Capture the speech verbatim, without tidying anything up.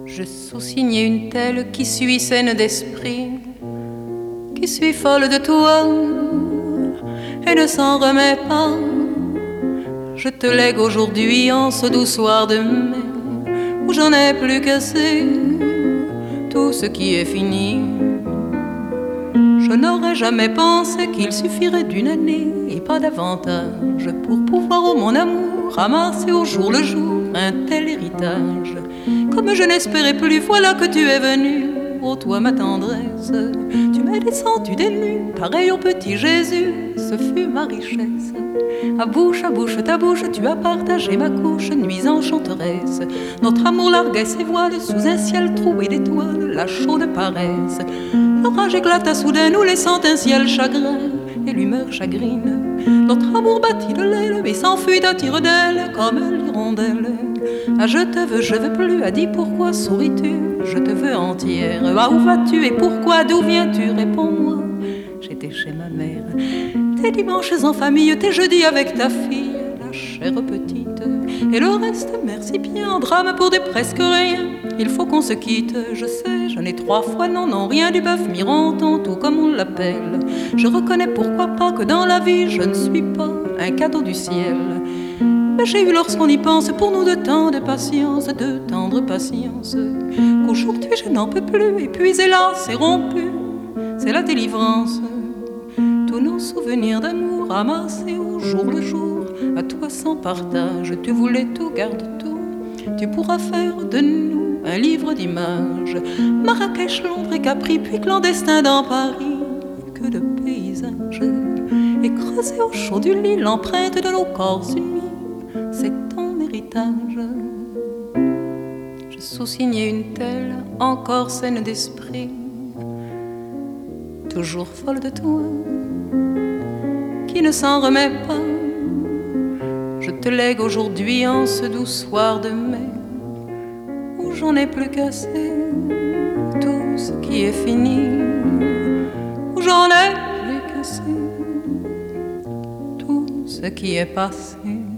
Je sous-signais une telle qui suis saine d'esprit, qui suis folle de toi et ne s'en remet pas. Je te lègue aujourd'hui en ce doux soir de mai où j'en ai plus qu'assez, tout ce qui est fini. Je n'aurais jamais pensé qu'il suffirait d'une année et pas davantage pour pouvoir, ô mon amour, ramasser au jour le jour un tel héritage. Comme je n'espérais plus, voilà que tu es venu. Oh toi ma tendresse, tu m'es descendu des nues, pareil au petit Jésus, ce fut ma richesse. À bouche à bouche ta bouche, tu as partagé ma couche, nuit enchanteresse. Notre amour larguait ses voiles sous un ciel troué d'étoiles, la chaude paresse. L'orage éclata soudain, nous laissant un ciel chagrin et l'humeur chagrine. Notre amour battit de l'aile et s'enfuit à tire d'aile comme l'hirondelle. Ah je te veux, je veux plus, a dit pourquoi souris-tu? Je te veux entière. Ah où vas-tu et pourquoi? D'où viens-tu? Réponds-moi. J'étais chez ma mère. Tes dimanches en famille, tes jeudis avec ta fille, la chère petite. Et le reste, merci bien, en drame pour des presque rien. Il faut qu'on se quitte, je sais, je n'ai trois fois non, non, rien du bœuf mironton, tout comme on l'appelle. Je reconnais pourquoi pas que dans la vie, je ne suis pas un cadeau du ciel. Mais j'ai eu lorsqu'on y pense pour nous de tant de patience, de tendre patience, qu'aujourd'hui je n'en peux plus, et puis hélas, c'est rompu, c'est la délivrance. Tous nos souvenirs d'amour ramassés au jour le jour, à toi sans partage, tu voulais tout, garde tout. Tu pourras faire de nous un livre d'images, Marrakech, Londres et Capri, puis clandestin dans Paris. Que de paysages, et creuser au chaud du lit l'empreinte de nos corps unis, c'est ton héritage. Je sous-signais une telle, encore saine d'esprit, toujours folle de toi, qui ne s'en remet pas. Je te lègue aujourd'hui en ce doux soir de mai où j'en ai plus qu'assez, tout ce qui est fini, où j'en ai plus qu'assez, tout ce qui est passé.